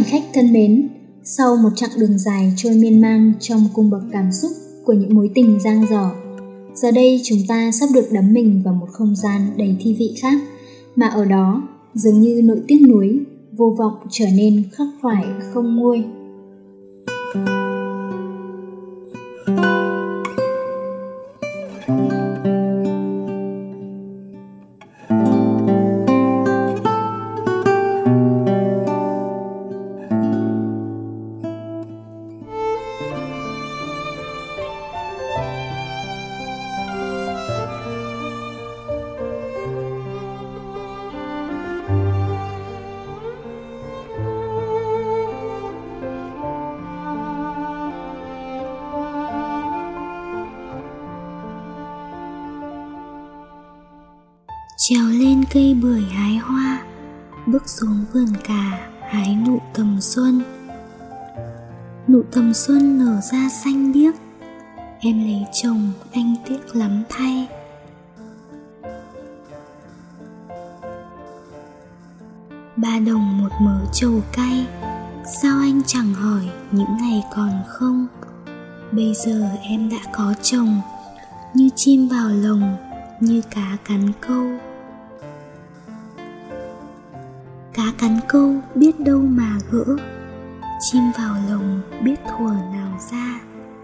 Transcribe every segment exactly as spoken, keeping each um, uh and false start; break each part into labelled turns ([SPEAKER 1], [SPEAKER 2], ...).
[SPEAKER 1] khách thân mến, sau một chặng đường dài trôi miên man trong cung bậc cảm xúc của những mối tình dang dở, giờ đây chúng ta sắp được đắm mình vào một không gian đầy thi vị khác, mà ở đó dường như nỗi tiếc nuối, vô vọng trở nên khắc khoải không nguôi.
[SPEAKER 2] Trèo lên cây bưởi hái hoa, bước xuống vườn cà hái nụ tầm xuân. Nụ tầm xuân nở ra xanh biếc, em lấy chồng anh tiếc lắm thay. Ba đồng một mớ trầu cay, sao anh chẳng hỏi những ngày còn không? Bây giờ em đã có chồng, như chim vào lồng, như cá cắn câu. Cá cắn câu biết đâu mà gỡ, chim vào lồng biết thuở nào ra.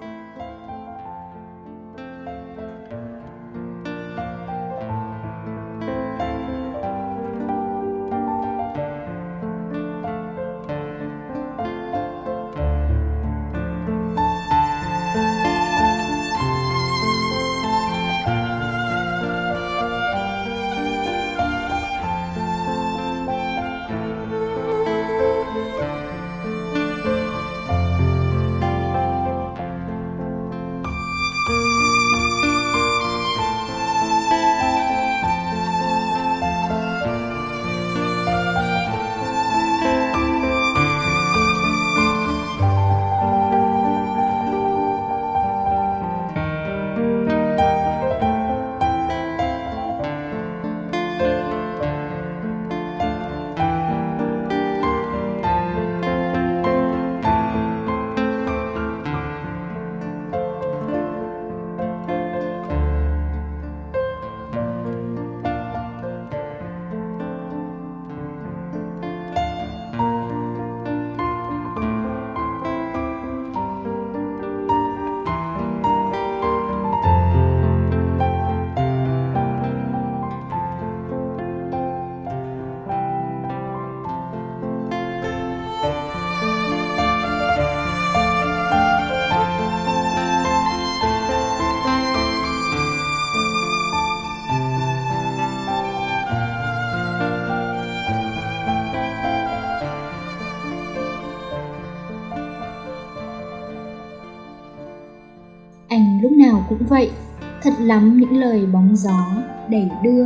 [SPEAKER 1] Anh lúc nào cũng vậy, thật lắm những lời bóng gió đẩy đưa.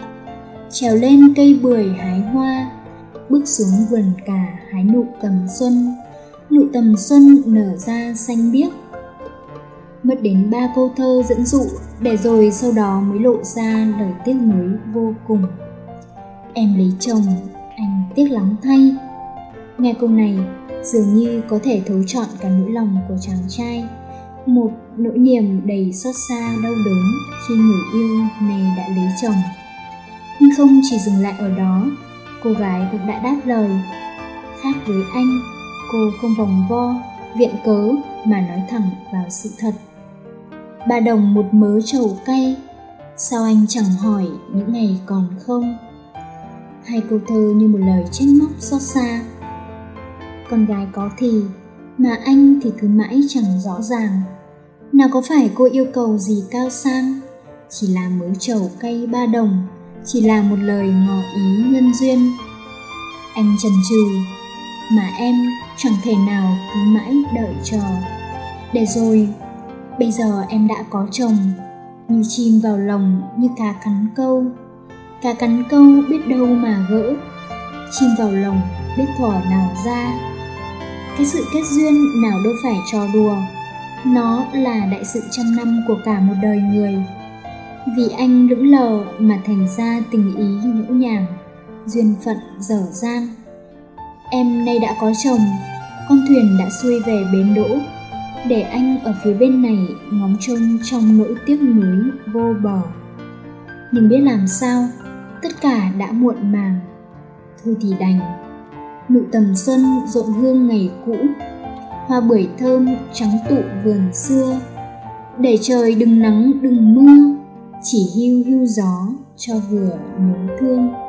[SPEAKER 1] Trèo lên cây bưởi hái hoa, bước xuống vườn cà hái nụ tầm xuân. Nụ tầm xuân nở ra xanh biếc. Mất đến ba câu thơ dẫn dụ, để rồi sau đó mới lộ ra lời tiếc nuối vô cùng. Em lấy chồng, anh tiếc lắm thay. Nghe câu này dường như có thể thấu trọn cả nỗi lòng của chàng trai, một nỗi niềm đầy xót xa đau đớn khi người yêu này đã lấy chồng. Nhưng không chỉ dừng lại ở đó, cô gái cũng đã đáp lời. Khác với anh, cô không vòng vo, viện cớ mà nói thẳng vào sự thật. Ba đồng một mớ trầu cay, sao anh chẳng hỏi những ngày còn không? Hai câu thơ như một lời trách móc xót xa. Con gái có thì, mà anh thì cứ mãi chẳng rõ ràng. Nào có phải cô yêu cầu gì cao sang, chỉ là mớ trầu cay ba đồng, chỉ là một lời ngỏ ý nhân duyên. Anh chần chừ, mà em chẳng thể nào cứ mãi đợi chờ. Để rồi, bây giờ em đã có chồng, như chim vào lồng, như cá cắn câu. Cá cắn câu biết đâu mà gỡ, chim vào lồng biết thuở nào ra. Cái sự kết duyên nào đâu phải trò đùa, nó là đại sự trăm năm của cả một đời người. Vì anh lững lờ mà thành ra tình ý nhũ nhàng, duyên phận dở dang. Em nay đã có chồng, con thuyền đã xuôi về bến đỗ, để anh ở phía bên này ngóng trông trong nỗi tiếc nuối vô bờ. Nhưng biết làm sao, tất cả đã muộn màng. Thôi thì đành. Nụ tầm xuân rộn hương ngày cũ, hoa bưởi thơm trắng tụ vườn xưa. Để trời đừng nắng đừng mưa, chỉ hiu hiu gió cho vừa nhớ thương.